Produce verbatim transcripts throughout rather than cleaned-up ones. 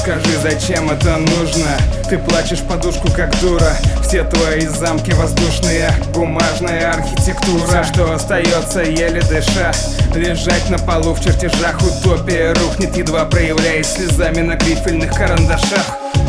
Скажи, зачем это нужно? Ты плачешь подушку как дура. Все твои замки воздушные, бумажная архитектура. Все, что остается, еле дыша, лежать на полу в чертежах. Утопия рухнет, едва проявляясь слезами на грифельных карандашах.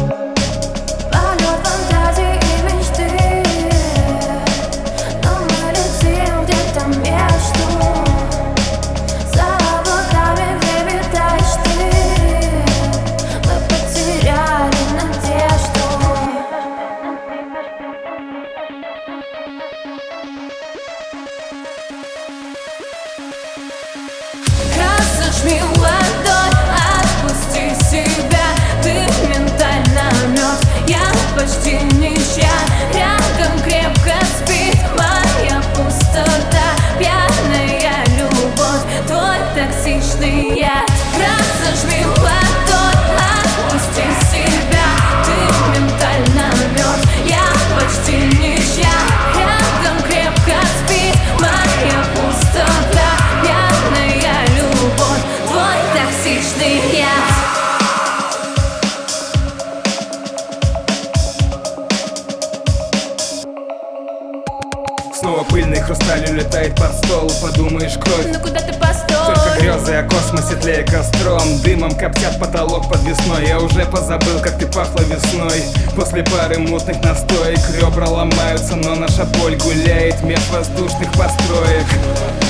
Зажми ладонь, отпусти себя. Ты ментально мертв, я почти ничья. Рядом крепко спит моя пустота. Пьяная любовь, твой токсичный яд. Разожми ладонь, отпусти себя. Ты ментально мертв, я почти ничья. Рядом крепко спит моя пустота. Пьяная любовь, твой токсичный яд. Снова пыльный хрусталь улетает под стол. Подумаешь, кровь, Ну куда ты постой? только грезы о космосе тлея костром. Дымом коптят потолок подвесной. Я уже позабыл, как ты пахла весной. После пары мутных настоек ребра ломаются, но наша боль гуляет меж воздушных построек.